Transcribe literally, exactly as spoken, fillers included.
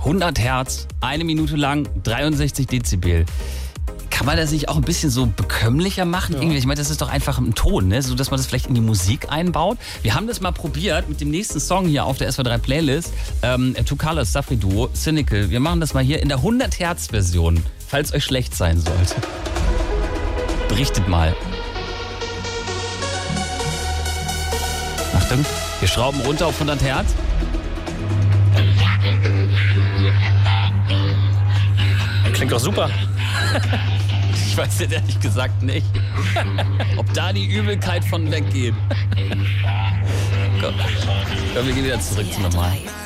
hundert Hertz, eine Minute lang, dreiundsechzig Dezibel. Kann man das nicht auch ein bisschen so bekömmlicher machen? Ja. Ich meine, das ist doch einfach ein Ton, ne? So dass man das vielleicht in die Musik einbaut. Wir haben das mal probiert mit dem nächsten Song hier auf der S W R drei Playlist. Ähm, Two Colors, Safri Duo, Cynical. Wir machen das mal hier in der hundert Hertz Version, falls euch schlecht sein sollte. Berichtet mal. Achtung, wir schrauben runter auf hundert Hertz. Klingt doch super. Ich weiß jetzt ehrlich gesagt nicht, ob da die Übelkeit von weggeht. Komm, komm, wir gehen wieder zurück zum Normalen.